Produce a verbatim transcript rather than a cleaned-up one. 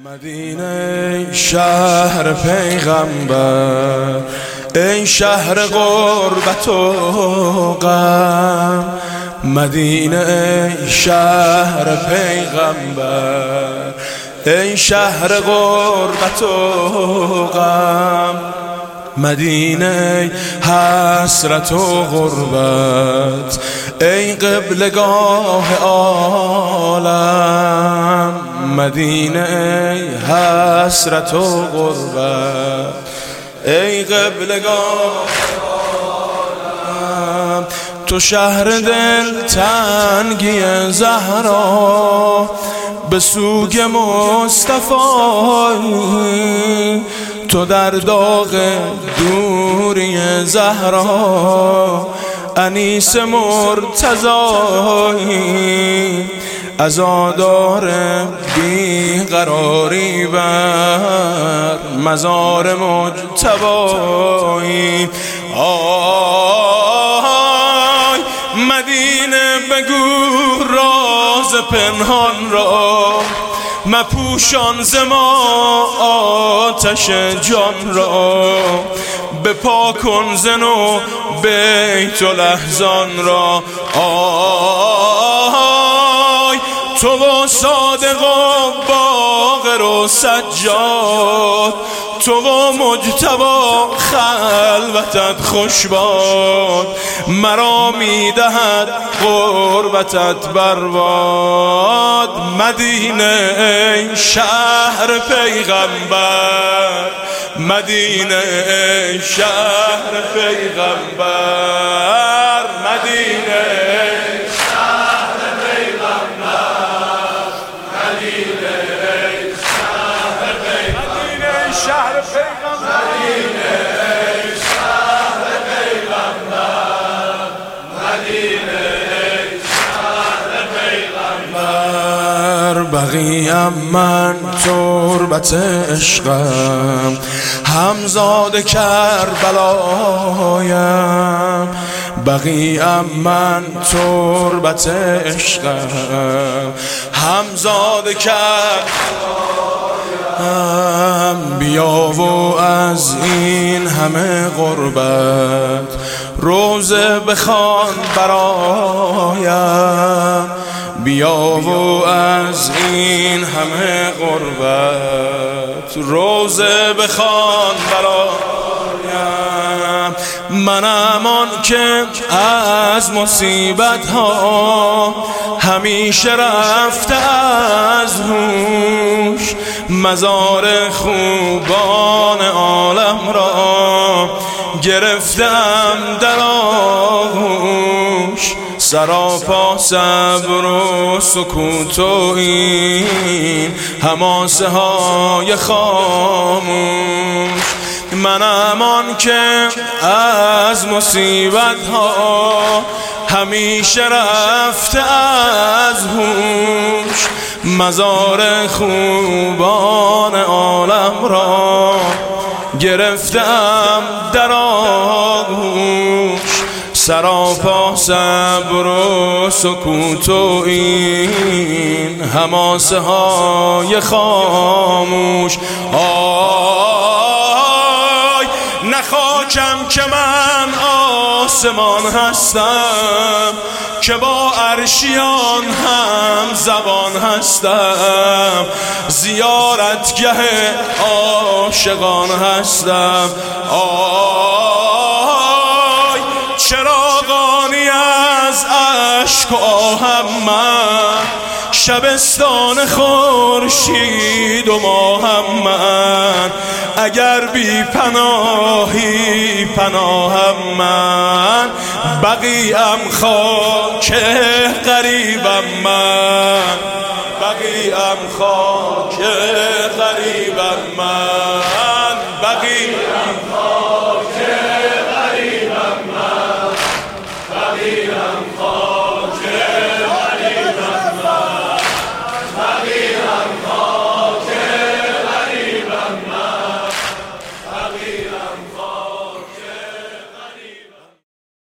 مدینه شهر پیغمبر، ای شهر غربت و غم. مدینه شهر پیغمبر، ای شهر غربت و غم. مدینه حسرت و غربت، ای قبلگاه عالم. مدینه حسرت و غربت، ای قبلگاه عالم. تو شهر دل تنگی زهرا، به سوگ مصطفی. تو در داغ دوری زهرا، انیس مرتضی. عزادار بیقراری بر مزار مجتبی. آی مدینه بگو راز پنهان را، مپوشان ز ما آتش جان را. بپا کن ز نو بیت الاحزان را. آی تو و صادق و باقر و سجاد، تو و مجتبی خلوتت خوش باد. مرا میدهد غربتت برباد. مدینه ای شهر پیغمبر، مدینه ای شهر پیغمبر. مدینه ای شهر پیغمبر، مدینه ای شهر پیغمبر. شهر پیغمبر، مدینه ای شهر پیغمبر، مدینه ای شهر پیغمبر. بقیم من تربت عشقم، همزاد کربلایم. بقیم من تربت عشقم، همزاد کربلایم. بیا و از این همه غربت، روزه بخوان برایم. بیا و از این همه غربت، روزه بخوان برایم. منم آن که از مصیبت ها همیشه رفته از هوش. مزار خوبان عالم را گرفتم در آغوش. سراپا صبر و سکوت و این حماسه های خاموش. منم آن که از مصیبت ها همیشه رفته از هوش. مزار خوبان عالم را گرفتم در آغوش. سراپا صبر و سکوت و این حماسه های خاموش. آی نخاکم که من آسمان هستم، که با عرشیان هم زبان هستم. زیارتگه عاشقان هستم. آی چراغانی از اشک و آهم من، شبستان خورشید و ماهم من. اگر بی پناهی پناهم من، بقیم خاک غریبم من. بقیم خاک غریبم من.